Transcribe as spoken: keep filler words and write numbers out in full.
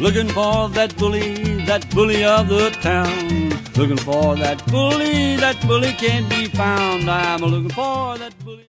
Looking for that bully, that bully of the town. Looking for that bully, that bully can't be found. I'm looking for that bully.